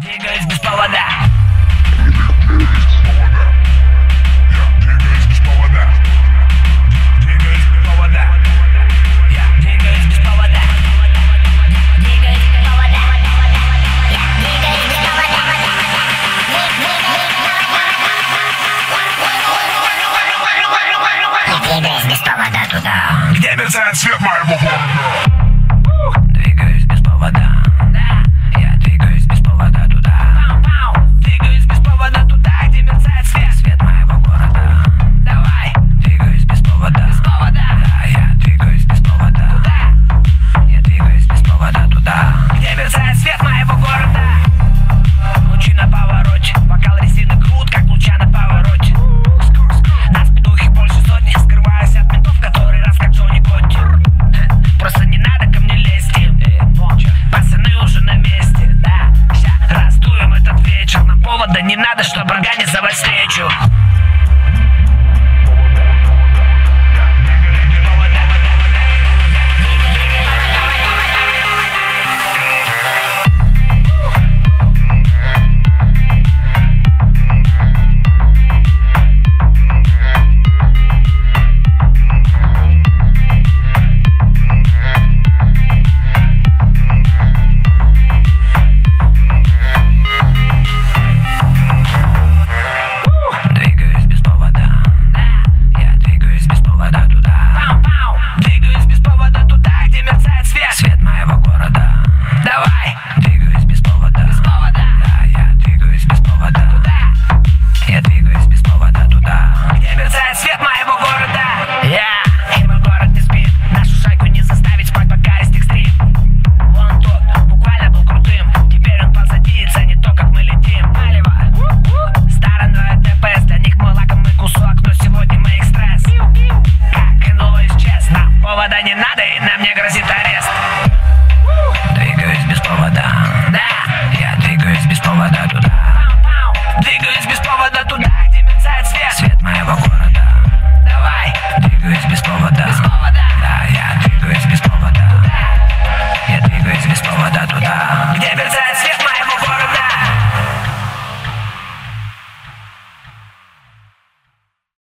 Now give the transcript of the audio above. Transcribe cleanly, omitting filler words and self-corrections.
Двигаюсь без повода. Двигаюсь без повода. Двигаюсь без повода. Я двигаюсь без повода. Двигаюсь без повода. Я двигаюсь без повода. Двигаюсь без повода туда, Где мерцает свет моего города. Двигаюсь без повода. Я двигаюсь без повода туда. Двигаюсь без повода туда, где мерцает свет. Свет моего города. Давай. Двигаюсь без повода. Без повода. Да, я двигаюсь без повода. Туда. Я двигаюсь без повода туда, где мерцает свет моего города. Лучи на повороте, бокал резины крут, как луча на повороте. Нас петухи больше сотни, скрываюсь от ментов, который раз как Джонни Котти. Просто не надо ко мне лезть, пацаны уже на месте, да. Ща раздуем этот вечер, нам повода не надо, чтобы организовать встречу. Двигаюсь без повода. Я двигаюсь без повода туда. Двигаюсь без повода туда, где мерцает свет. Свет моего города. Давай. Двигаюсь без повода. Без повода. Да, я двигаюсь без повода. Туда. Я двигаюсь без повода туда, где мерцает свет моего города. И мой город не спит. Нашу шайку не заставить спать, пока есть экстрим. Вон тот буквально был крутым. Теперь он позади и ценит то, как мы летим. Палево. Старое ДПС, для них мой лакомый кусок, но сегодня мы их стресс. Как НЛО исчез, нам повода не надо, и нам не грозит